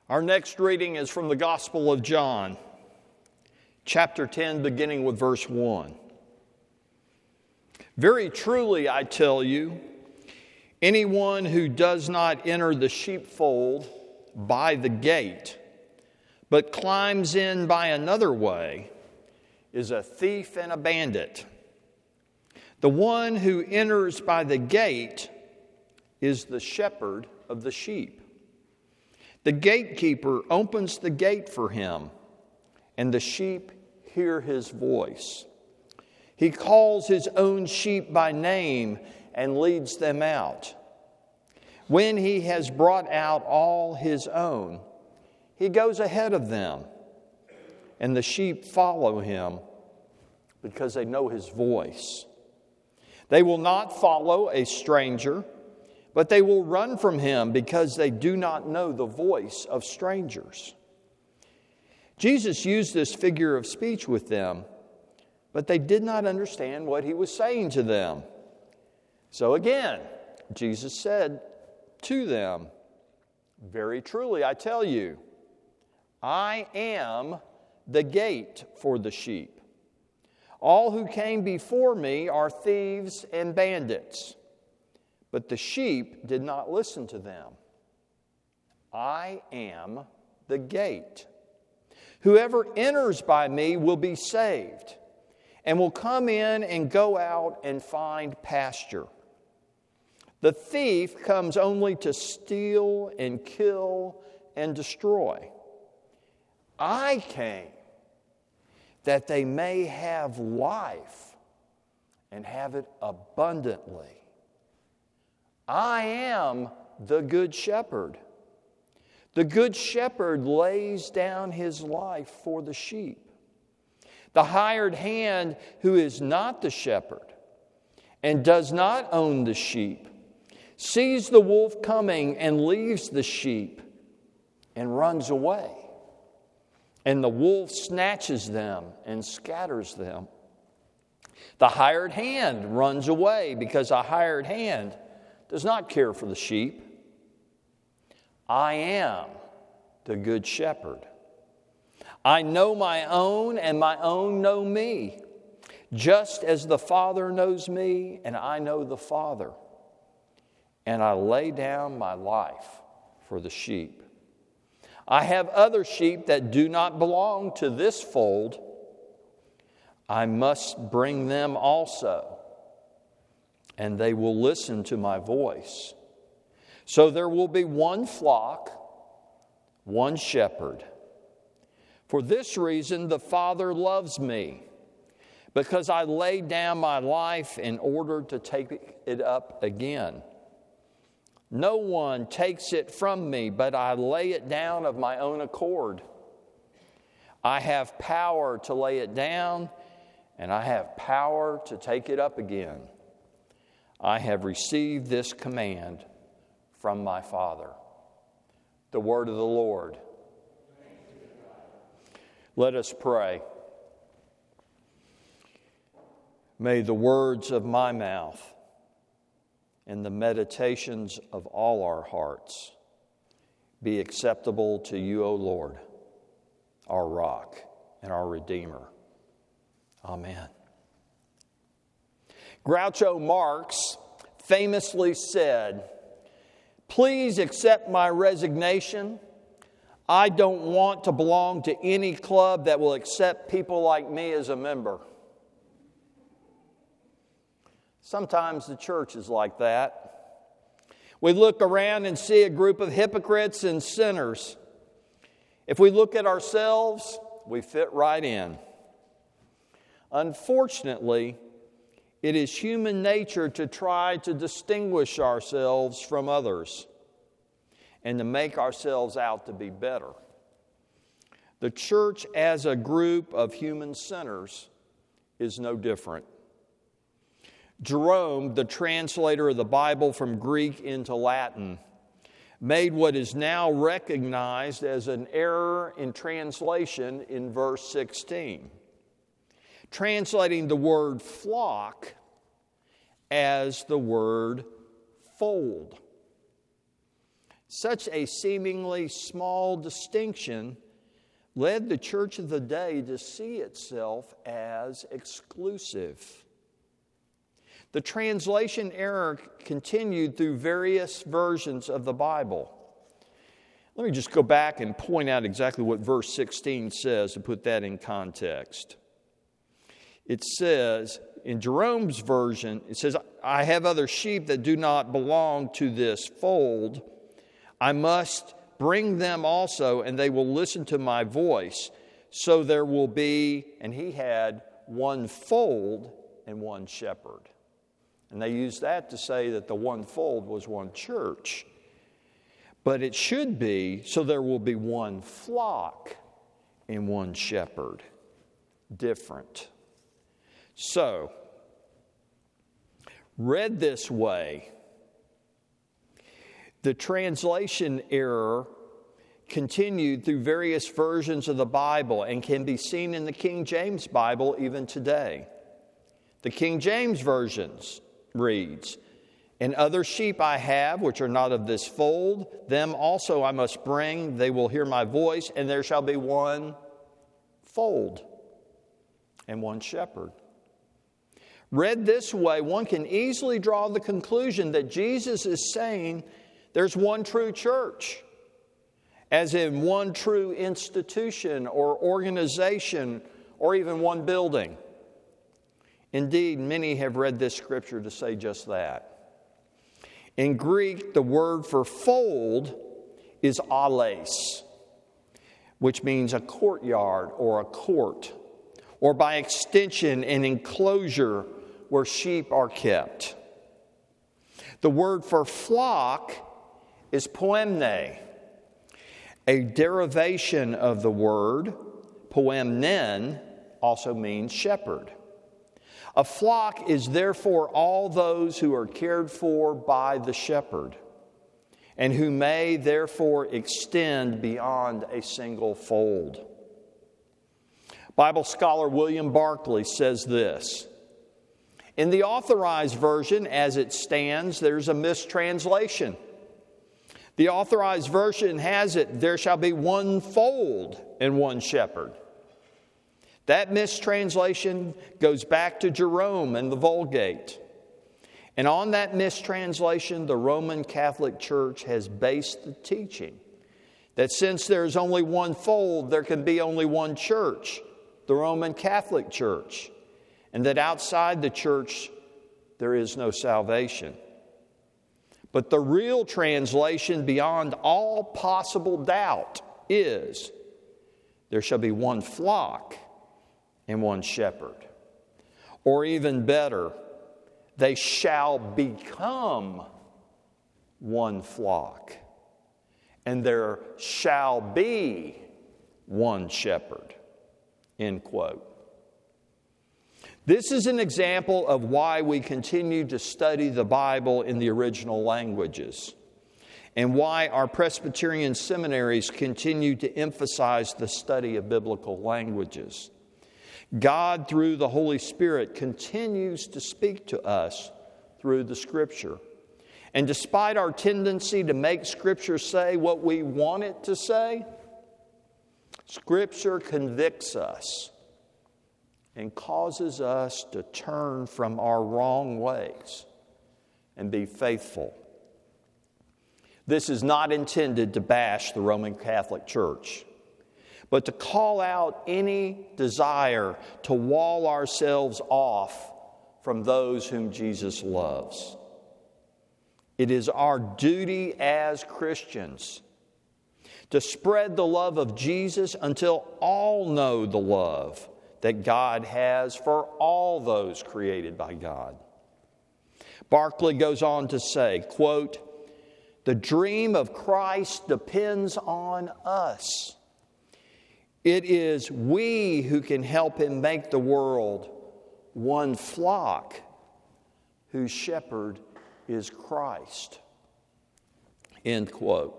Our next reading is from the Gospel of John, chapter 10, beginning with verse 1. Very truly, I tell you, anyone who does not enter the sheepfold by the gate, but climbs in by another way, is a thief and a bandit. The one who enters by the gate is the shepherd of the sheep. The gatekeeper opens the gate for him, and the sheep hear his voice. He calls his own sheep by name and leads them out. When he has brought out all his own, he goes ahead of them, and the sheep follow him because they know his voice. They will not follow a stranger, but they will run from him because they do not know the voice of strangers. Jesus used this figure of speech with them, but they did not understand what he was saying to them. So again, Jesus said to them, "Very truly, I tell you, I am the gate for the sheep. All who came before me are thieves and bandits, but the sheep did not listen to them. I am the gate. Whoever enters by me will be saved, and will come in and go out and find pasture. The thief comes only to steal and kill and destroy. I came that they may have life and have it abundantly. I am the good shepherd. The good shepherd lays down his life for the sheep. The hired hand who is not the shepherd and does not own the sheep sees the wolf coming and leaves the sheep and runs away. And the wolf snatches them and scatters them. The hired hand runs away because a hired hand does not care for the sheep. I am the good shepherd. I know my own, and my own know me, just as the Father knows me, and I know the Father. And I lay down my life for the sheep. I have other sheep that do not belong to this fold. I must bring them also, and they will listen to my voice. So there will be one flock, one shepherd. For this reason the Father loves me, because I laid down my life in order to take it up again. No one takes it from me, but I lay it down of my own accord. I have power to lay it down, and I have power to take it up again. I have received this command from my Father." The word of the Lord. Let us pray. May the words of my mouth and the meditations of all our hearts be acceptable to you, O Lord, our rock and our Redeemer. Amen. Groucho Marx famously said, "Please accept my resignation. I don't want to belong to any club that will accept people like me as a member." Sometimes the church is like that. We look around and see a group of hypocrites and sinners. If we look at ourselves, we fit right in. Unfortunately, it is human nature to try to distinguish ourselves from others and to make ourselves out to be better. The church as a group of human sinners is no different. Jerome, the translator of the Bible from Greek into Latin, made what is now recognized as an error in translation in verse 16, translating the word flock as the word fold. Such a seemingly small distinction led the church of the day to see itself as exclusive. The translation error continued through various versions of the Bible. Let me just go back and point out exactly what verse 16 says to put that in context. It says, in Jerome's version, it says, I have other sheep that do not belong to this fold. I must bring them also, and they will listen to my voice. So there will be, and he had one fold and one shepherd. And they used that to say that the one fold was one church. But it should be, so there will be one flock and one shepherd. Different. So, read this way, the translation error continued through various versions of the Bible and can be seen in the King James Bible even today. The King James versions reads, and other sheep I have, which are not of this fold, them also I must bring. They will hear my voice, and there shall be one fold and one shepherd. Read this way, one can easily draw the conclusion that Jesus is saying there's one true church, as in one true institution or organization or even one building. Indeed, many have read this scripture to say just that. In Greek, the word for fold is ales, which means a courtyard or a court, or by extension, an enclosure where sheep are kept. The word for flock is poemne, a derivation of the word poemnen, also means shepherd. A flock is therefore all those who are cared for by the shepherd, and who may therefore extend beyond a single fold. Bible scholar William Barclay says this, in the Authorized Version, as it stands, there's a mistranslation. The Authorized Version has it, there shall be one fold and one shepherd. That mistranslation goes back to Jerome and the Vulgate. And on that mistranslation, the Roman Catholic Church has based the teaching that since there's only one fold, there can be only one church, the Roman Catholic Church, and that outside the church, there is no salvation. But the real translation beyond all possible doubt is, there shall be one flock and one shepherd. Or even better, they shall become one flock, and there shall be one shepherd. End quote. This is an example of why we continue to study the Bible in the original languages, and why our Presbyterian seminaries continue to emphasize the study of biblical languages. God, through the Holy Spirit, continues to speak to us through the Scripture. And despite our tendency to make Scripture say what we want it to say, Scripture convicts us and causes us to turn from our wrong ways and be faithful. This is not intended to bash the Roman Catholic Church, but to call out any desire to wall ourselves off from those whom Jesus loves. It is our duty as Christians to spread the love of Jesus until all know the love that God has for all those created by God. Barclay goes on to say, quote, the dream of Christ depends on us. It is we who can help him make the world one flock whose shepherd is Christ. End quote.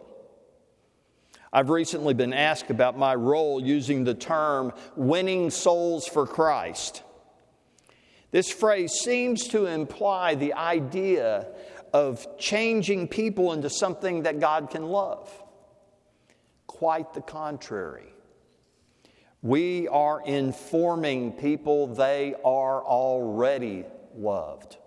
I've recently been asked about my role using the term winning souls for Christ. This phrase seems to imply the idea of changing people into something that God can love. Quite the contrary. We are informing people they are already loved.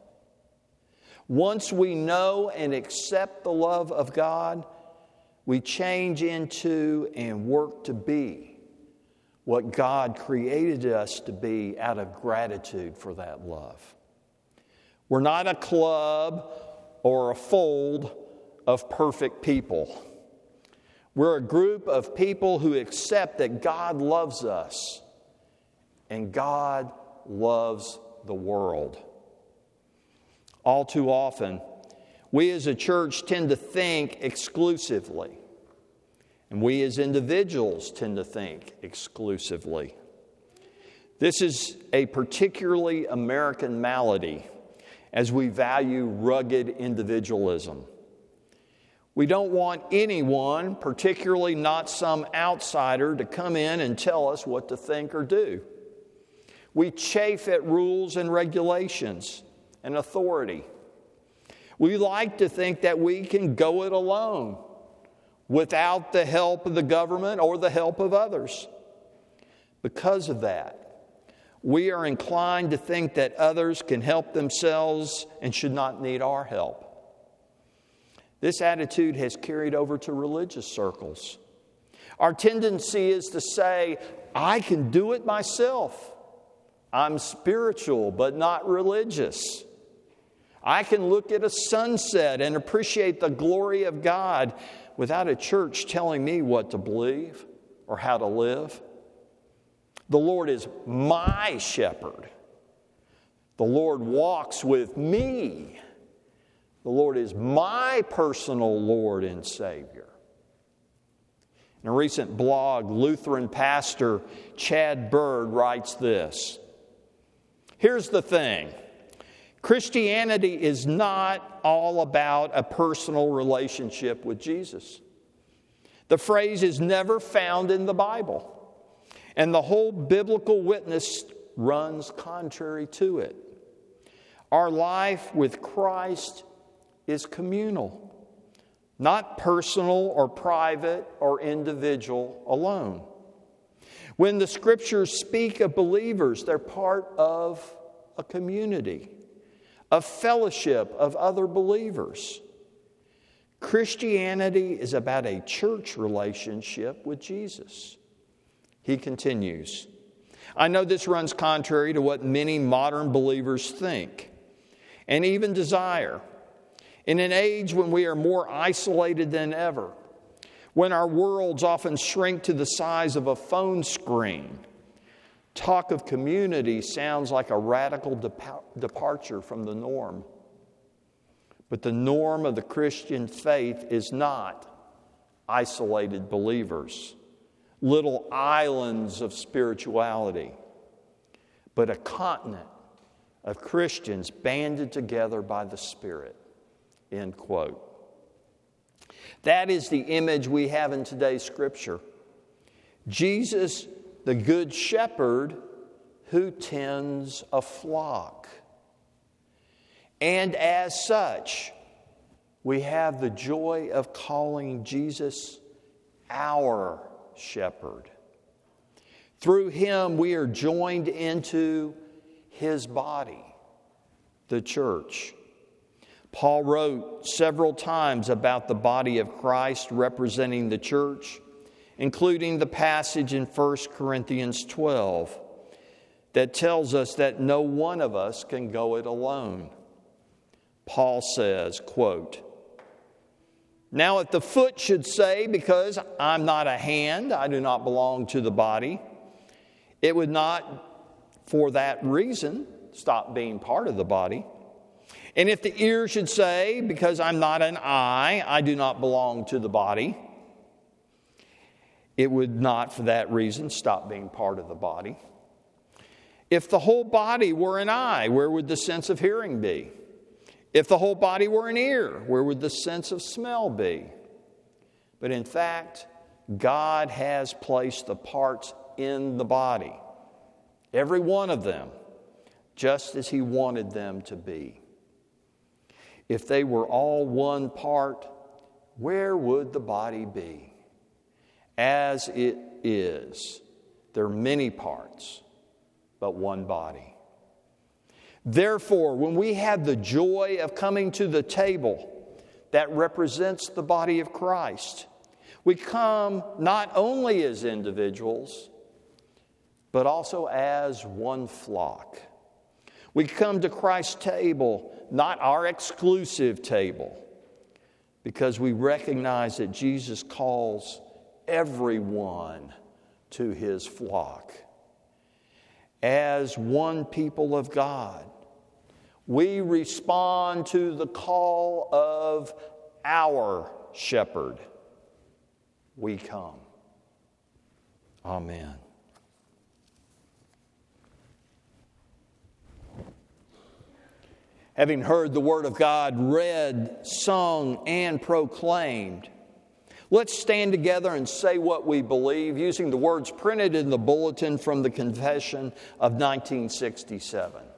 Once we know and accept the love of God, we change into and work to be what God created us to be out of gratitude for that love. We're not a club or a fold of perfect people. We're a group of people who accept that God loves us and God loves the world. All too often, we as a church tend to think exclusively, and we as individuals tend to think exclusively. This is a particularly American malady as we value rugged individualism. We don't want anyone, particularly not some outsider, to come in and tell us what to think or do. We chafe at rules and regulations and authority. We like to think that we can go it alone without the help of the government or the help of others. Because of that, we are inclined to think that others can help themselves and should not need our help. This attitude has carried over to religious circles. Our tendency is to say, I can do it myself. I'm spiritual, but not religious. I can look at a sunset and appreciate the glory of God without a church telling me what to believe or how to live. The Lord is my shepherd. The Lord walks with me. The Lord is my personal Lord and Savior. In a recent blog, Lutheran pastor Chad Bird writes this. Here's the thing. Christianity is not all about a personal relationship with Jesus. The phrase is never found in the Bible, and the whole biblical witness runs contrary to it. Our life with Christ is communal, not personal or private or individual alone. When the Scriptures speak of believers, they're part of a community, a fellowship of other believers. Christianity is about a church relationship with Jesus. He continues, I know this runs contrary to what many modern believers think and even desire. In an age when we are more isolated than ever, when our worlds often shrink to the size of a phone screen, talk of community sounds like a radical departure from the norm. But the norm of the Christian faith is not isolated believers, little islands of spirituality, but a continent of Christians banded together by the Spirit. End quote. That is the image we have in today's Scripture. Jesus, the Good Shepherd, who tends a flock. And as such, we have the joy of calling Jesus our shepherd. Through him, we are joined into his body, the church. Paul wrote several times about the body of Christ representing the church, including the passage in 1 Corinthians 12 that tells us that no one of us can go it alone. Paul says, quote, now if the foot should say, because I'm not a hand, I do not belong to the body, it would not, for that reason, stop being part of the body. And if the ear should say, because I'm not an eye, I do not belong to the body, it would not, for that reason, stop being part of the body. If the whole body were an eye, where would the sense of hearing be? If the whole body were an ear, where would the sense of smell be? But in fact, God has placed the parts in the body, every one of them, just as He wanted them to be. If they were all one part, where would the body be? As it is, there are many parts, but one body. Therefore, when we have the joy of coming to the table that represents the body of Christ, we come not only as individuals, but also as one flock. We come to Christ's table, not our exclusive table, because we recognize that Jesus calls everyone to his flock. As one people of God, we respond to the call of our shepherd. We come. Amen. Having heard the Word of God read, sung, and proclaimed, let's stand together and say what we believe using the words printed in the bulletin from the Confession of 1967.